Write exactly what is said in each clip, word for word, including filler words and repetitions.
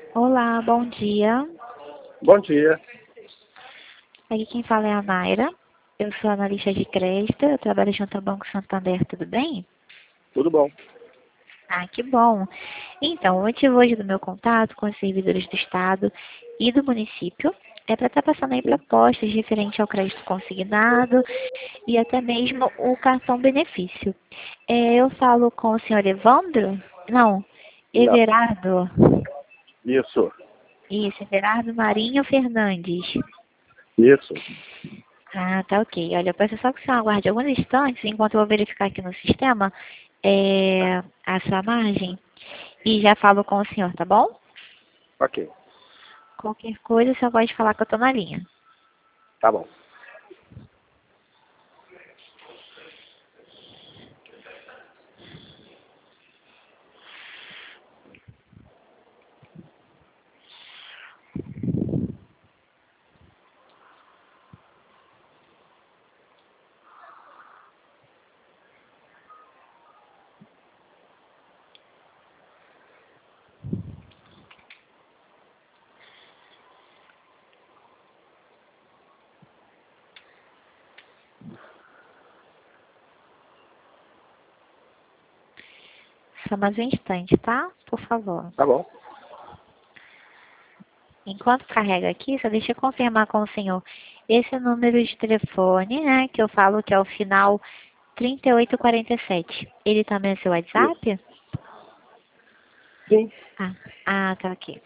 Olá, bom dia. Bom dia. Aqui quem fala é a Mayra. Eu sou analista de crédito, eu trabalho junto ao Banco Santander, tudo bem? Tudo bom? Ah, que bom. Então, o motivo hoje do meu contato com os servidores do Estado e do município é para estar passando aí Sim. propostas referente ao crédito consignado e até mesmo o cartão benefício. É, eu falo com o senhor Evandro? Não, Não. Everardo. Isso. Isso, Everardo Marinho Fernandes. Isso. Ah, tá ok. Olha, eu peço só que o senhor aguarde alguns instantes enquanto eu vou verificar aqui no sistema é, a sua margem e já falo com o senhor, tá bom? Ok. Qualquer coisa, o senhor pode falar que eu tô na linha. Tá bom. Só mais um instante, tá? Por favor. Tá bom. Enquanto carrega aqui, só deixa eu confirmar com o senhor esse número de telefone, né, que eu falo que é o final trinta e oito quarenta e sete. Ele também é seu Isso. WhatsApp? Sim. Ah, ah, tá aqui.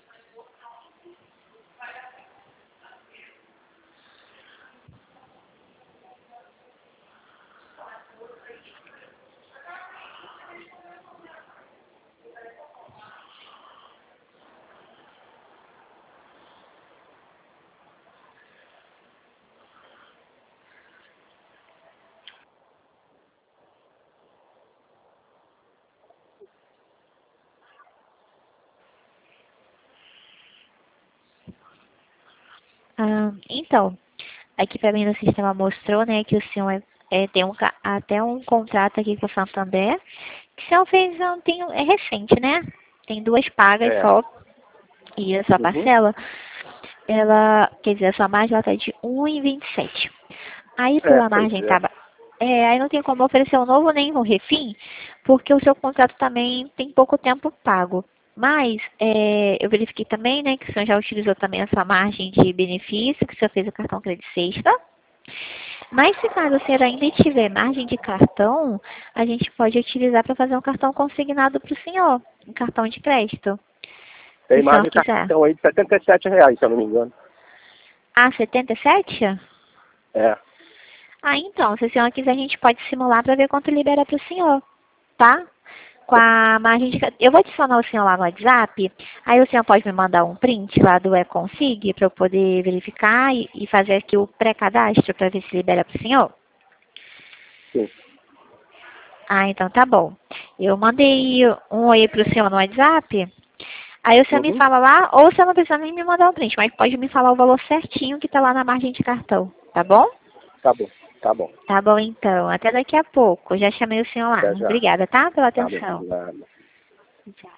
Ah, então, aqui para mim no sistema mostrou, né, que o senhor é, é, tem um, ca- até um contrato aqui com o Santander, que o senhor fez ontem, é recente, né? Tem duas pagas É. só, e a sua Uhum. parcela, ela, quer dizer, a sua margem ela tá de um e vinte e sete. Aí É, pela pois margem é. tá, ba- é, aí não tem como oferecer um novo nem um refim, porque o seu contrato também tem pouco tempo pago. Mas é, eu verifiquei também, né, que o senhor já utilizou também a sua margem de benefício, que o senhor fez o cartão crédito sexta. Mas se caso o senhor ainda tiver margem de cartão, a gente pode utilizar para fazer um cartão consignado para o senhor, um cartão de crédito, se Tem o mais senhor de quiser. cartão aí de setenta e sete reais, se eu não me engano. Ah, setenta e sete? É. Ah, então, se o senhor quiser, a gente pode simular para ver quanto libera para o senhor, tá? Com a margem de... Eu vou adicionar o senhor lá no WhatsApp, aí o senhor pode me mandar um print lá do e-consig para eu poder verificar e, e fazer aqui o pré-cadastro para ver se libera para o senhor? Sim. Ah, então tá bom. Eu mandei um oi pro senhor no WhatsApp, aí o senhor me Uhum. fala lá, ou o senhor não precisa nem me mandar o print, mas pode me falar o valor certinho que tá lá na margem de cartão, tá bom? Tá bom. Tá bom. Tá bom, então. Até daqui a pouco. Já chamei o senhor lá. Até já. Obrigada, tá? Pela Tá bom. atenção. Nada. Tchau.